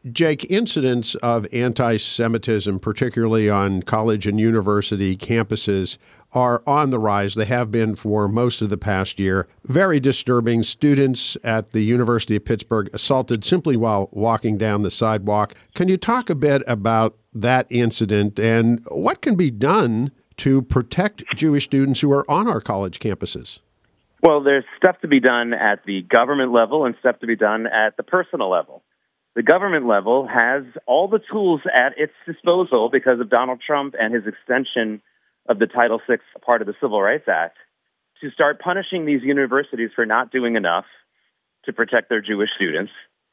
Jake, incidents of anti-Semitism, particularly on college and university campuses, are on the rise. They have been for most of the past year. Very disturbing. Students at the University of Pittsburgh assaulted simply while walking down the sidewalk. Can you talk a bit about that incident and what can be done to protect Jewish students who are on our college campuses? Well, there's stuff to be done at the government level and stuff to be done at the personal level. The government level has all the tools at its disposal because of Donald Trump and his extension of the Title VI part of the Civil Rights Act to start punishing these universities for not doing enough to protect their Jewish students.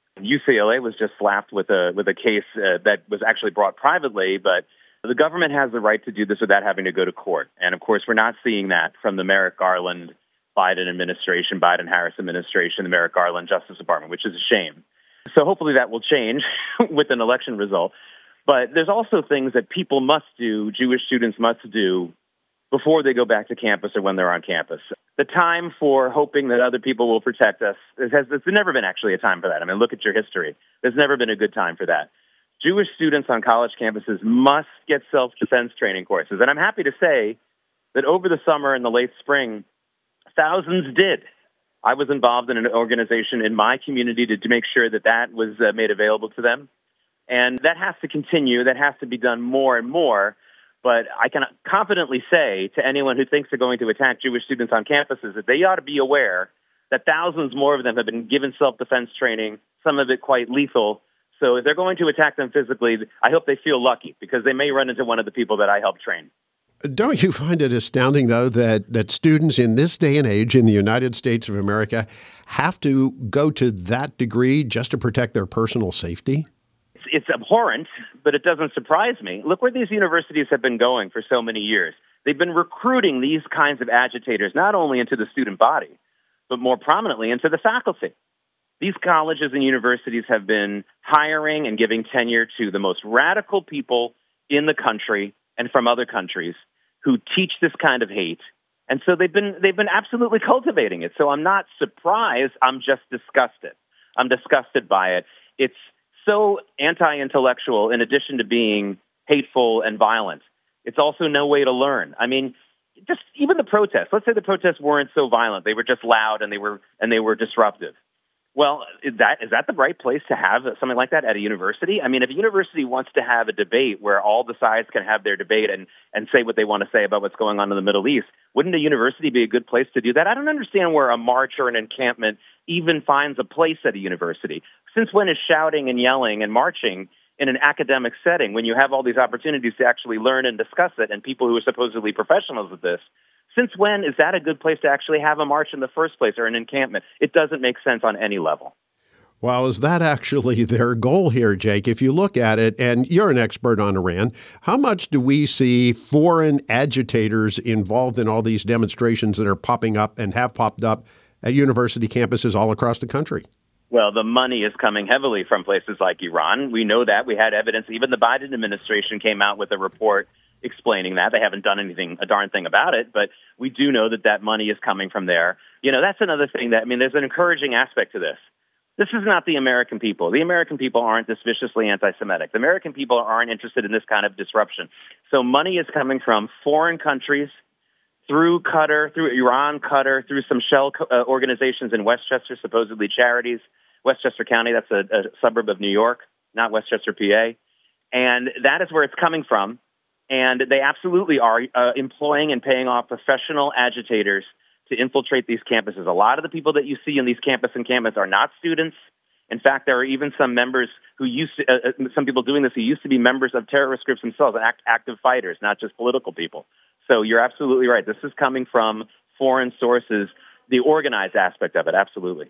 UCLA was just slapped with a case that was actually brought privately, but the government has the right to do this without having to go to court. And of course, we're not seeing that from the Merrick Garland Biden administration, Biden-Harris administration, the Merrick Garland Justice Department, which is a shame. So hopefully that will change with an election result. But there's also things that people must do, Jewish students must do, before they go back to campus or when they're on campus. The time for hoping that other people will protect us, there's never been actually a time for that. I mean, look at your history. There's never been a good time for that. Jewish students on college campuses must get self-defense training courses. And I'm happy to say that over the summer and the late spring, thousands did. I was involved in an organization in my community to make sure that was made available to them. And that has to continue. That has to be done more and more. But I can confidently say to anyone who thinks they're going to attack Jewish students on campuses that they ought to be aware that thousands more of them have been given self-defense training, some of it quite lethal. So if they're going to attack them physically, I hope they feel lucky because they may run into one of the people that I helped train. Don't you find it astounding, though, that students in this day and age in the United States of America have to go to that degree just to protect their personal safety? It's abhorrent, but it doesn't surprise me. Look where these universities have been going for so many years. They've been recruiting these kinds of agitators not only into the student body, but more prominently into the faculty. These colleges and universities have been hiring and giving tenure to the most radical people in the country and from other countries who teach this kind of hate. And so they've been absolutely cultivating it. So I'm not surprised. I'm just disgusted. I'm disgusted by it. It's so anti-intellectual in addition to being hateful and violent. It's also no way to learn. I mean, just even the protests. Let's say the protests weren't so violent. They were just loud and they were disruptive. Well, is that the right place to have something like that at a university? I mean, if a university wants to have a debate where all the sides can have their debate and say what they want to say about what's going on in the Middle East, wouldn't a university be a good place to do that? I don't understand where a march or an encampment even finds a place at a university. Since when is shouting and yelling and marching in an academic setting when you have all these opportunities to actually learn and discuss it and people who are supposedly professionals at this? Since when is that a good place to actually have a march in the first place or an encampment? It doesn't make sense on any level. Well, is that actually their goal here, Jake? If you look at it, and you're an expert on Iran, how much do we see foreign agitators involved in all these demonstrations that are popping up and have popped up at university campuses all across the country? Well, the money is coming heavily from places like Iran. We know that. We had evidence. Even the Biden administration came out with a report explaining that. They haven't done a darn thing about it, but we do know that money is coming from there. You know, that's another thing there's an encouraging aspect to this. This is not the American people. The American people aren't this viciously anti-Semitic. The American people aren't interested in this kind of disruption. So money is coming from foreign countries through Qatar, through Iran, Qatar, through some shell organizations in Westchester, supposedly charities. Westchester County, that's a suburb of New York, not Westchester, PA. And that is where it's coming from. And they absolutely are employing and paying off professional agitators to infiltrate these campuses. A lot of the people that you see in these campus encampments are not students. In fact, there are even some members who some people doing this who used to be members of terrorist groups themselves, active fighters, not just political people. So you're absolutely right. This is coming from foreign sources, the organized aspect of it, absolutely.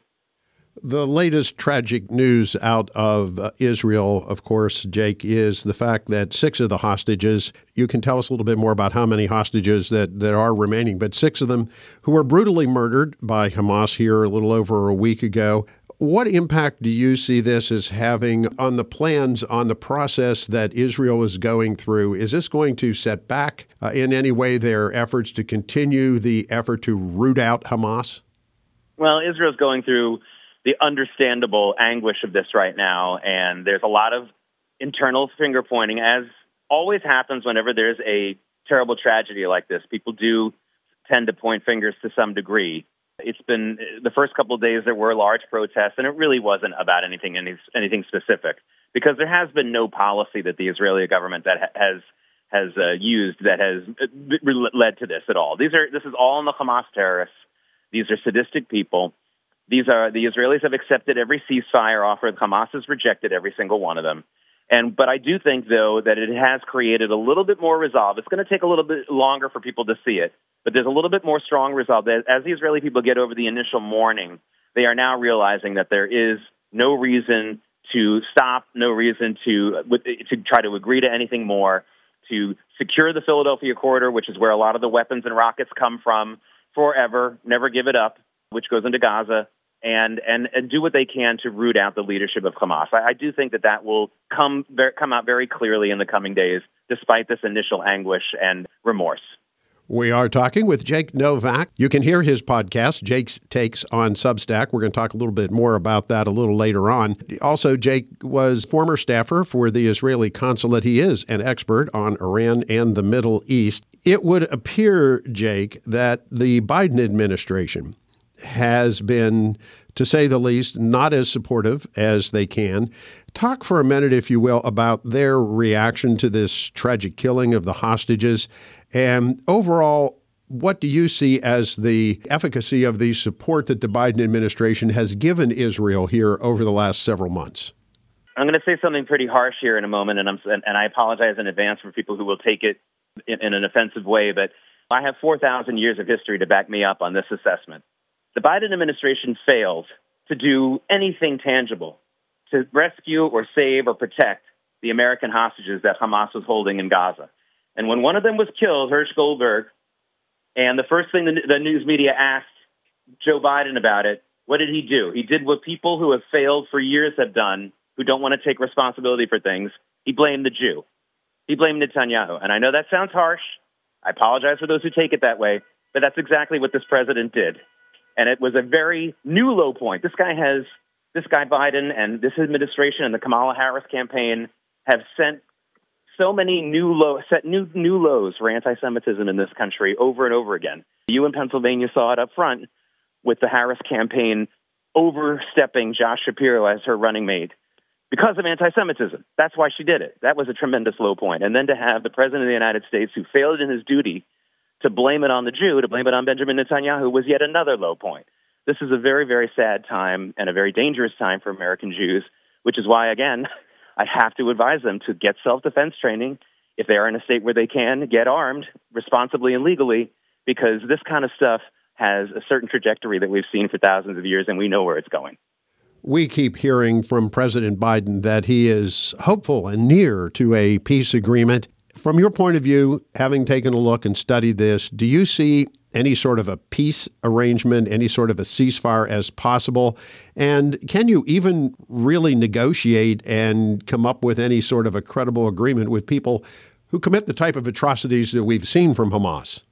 The latest tragic news out of Israel, of course, Jake, is the fact that 6 of the hostages, you can tell us a little bit more about how many hostages that are remaining, but 6 of them who were brutally murdered by Hamas here a little over a week ago. What impact do you see this as having on the plans, on the process that Israel is going through? Is this going to set back in any way their efforts to continue the effort to root out Hamas? Well, Israel's going through the understandable anguish of this right now. And there's a lot of internal finger pointing, as always happens whenever there's a terrible tragedy like this. People do tend to point fingers to some degree. It's been the first couple of days there were large protests, and it really wasn't about anything specific, because there has been no policy that the Israeli government that has used that has led to this at all. This is all in the Hamas terrorists. These are sadistic people. The Israelis have accepted every ceasefire offer. Hamas has rejected every single one of them. But I do think, though, that it has created a little bit more resolve. It's going to take a little bit longer for people to see it, but there's a little bit more strong resolve. As the Israeli people get over the initial mourning, they are now realizing that there is no reason to stop, no reason to try to agree to anything more, to secure the Philadelphia corridor, which is where a lot of the weapons and rockets come from, forever, never give it up, which goes into Gaza, and do what they can to root out the leadership of Hamas. I do think that will come out very clearly in the coming days, despite this initial anguish and remorse. We are talking with Jake Novak. You can hear his podcast, Jake's Takes, on Substack. We're going to talk a little bit more about that a little later on. Also, Jake was former staffer for the Israeli consulate. He is an expert on Iran and the Middle East. It would appear, Jake, that the Biden administration has been, to say the least, not as supportive as they can. Talk for a minute, if you will, about their reaction to this tragic killing of the hostages. And overall, what do you see as the efficacy of the support that the Biden administration has given Israel here over the last several months? I'm going to say something pretty harsh here in a moment, and I apologize in advance for people who will take it in an offensive way, but I have 4,000 years of history to back me up on this assessment. The Biden administration failed to do anything tangible to rescue or save or protect the American hostages that Hamas was holding in Gaza. And when one of them was killed, Hersh Goldberg, and the first thing the news media asked Joe Biden about it, what did he do? He did what people who have failed for years have done, who don't want to take responsibility for things. He blamed the Jew. He blamed Netanyahu. And I know that sounds harsh. I apologize for those who take it that way, but that's exactly what this president did. And it was a very new low point. This guy Biden and this administration and the Kamala Harris campaign have sent so many new lows for anti-Semitism in this country over and over again. You in Pennsylvania saw it up front with the Harris campaign overstepping Josh Shapiro as her running mate because of anti-Semitism. That's why she did it. That was a tremendous low point. And then to have the president of the United States, who failed in his duty to blame it on the Jew, to blame it on Benjamin Netanyahu, was yet another low point. This is a very, very sad time and a very dangerous time for American Jews, which is why, again, I have to advise them to get self-defense training if they are in a state where they can get armed responsibly and legally, because this kind of stuff has a certain trajectory that we've seen for thousands of years, and we know where it's going. We keep hearing from President Biden that he is hopeful and near to a peace agreement. From your point of view, having taken a look and studied this, do you see any sort of a peace arrangement, any sort of a ceasefire as possible? And can you even really negotiate and come up with any sort of a credible agreement with people who commit the type of atrocities that we've seen from Hamas?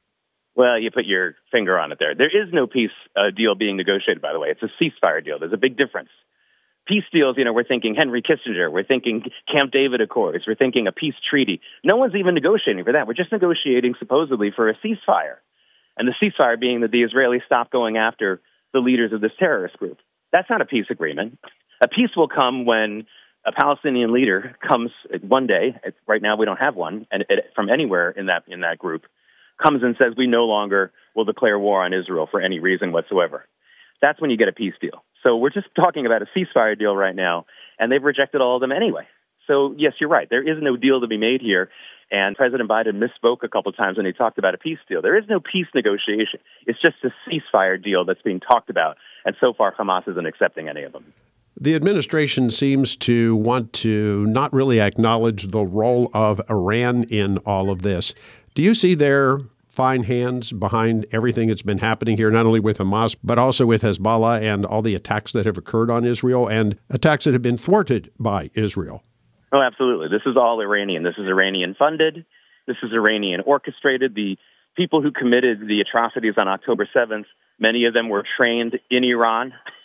Well, you put your finger on it there. There is no peace deal being negotiated, by the way. It's a ceasefire deal. There's a big difference. Peace deals, we're thinking Henry Kissinger. We're thinking Camp David Accords. We're thinking a peace treaty. No one's even negotiating for that. We're just negotiating supposedly for a ceasefire. And the ceasefire being that the Israelis stop going after the leaders of this terrorist group. That's not a peace agreement. A peace will come when a Palestinian leader comes one day. Right now we don't have one, and from anywhere in that group, comes and says we no longer will declare war on Israel for any reason whatsoever. That's when you get a peace deal. So we're just talking about a ceasefire deal right now, and they've rejected all of them anyway. So, yes, you're right. There is no deal to be made here, and President Biden misspoke a couple of times when he talked about a peace deal. There is no peace negotiation. It's just a ceasefire deal that's being talked about, and so far Hamas isn't accepting any of them. The administration seems to want to not really acknowledge the role of Iran in all of this. Do you see their fine hands behind everything that's been happening here, not only with Hamas, but also with Hezbollah and all the attacks that have occurred on Israel and attacks that have been thwarted by Israel? Oh, absolutely. This is all Iranian. This is Iranian funded. This is Iranian orchestrated. The people who committed the atrocities on October 7th, many of them were trained in Iran.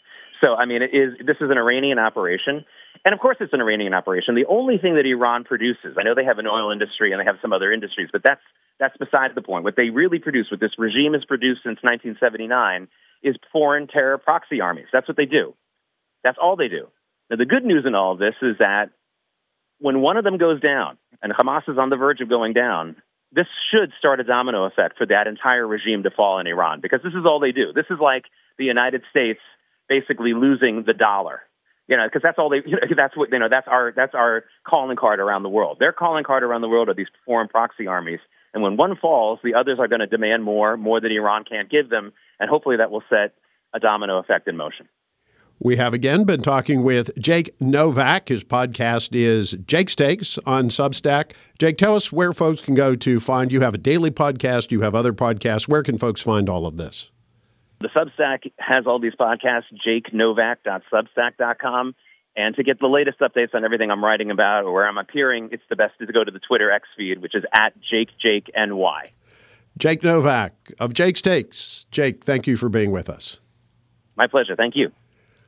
So, I mean, this is an Iranian operation. And of course it's an Iranian operation. The only thing that Iran produces, I know they have an oil industry and they have some other industries, but that's beside the point. What they really produce, what this regime has produced since 1979, is foreign terror proxy armies. That's what they do. That's all they do. Now, the good news in all of this is that when one of them goes down, and Hamas is on the verge of going down, this should start a domino effect for that entire regime to fall in Iran, because this is all they do. This is like the United States basically losing the dollar, because that's all they. That's what That's our calling card around the world. Their calling card around the world are these foreign proxy armies, and when one falls, the others are going to demand more than Iran can't give them, and hopefully that will set a domino effect in motion. We have again been talking with Jake Novak. His podcast is Jake's Takes on Substack. Jake, tell us where folks can go to find you. Have a daily podcast. You have other podcasts. Where can folks find all of this? The Substack has all these podcasts, jakenovak.substack.com. And to get the latest updates on everything I'm writing about or where I'm appearing, it's the best to go to the Twitter X feed, which is @JakeNY. Jake Novak of Jake's Takes. Jake, thank you for being with us. My pleasure. Thank you.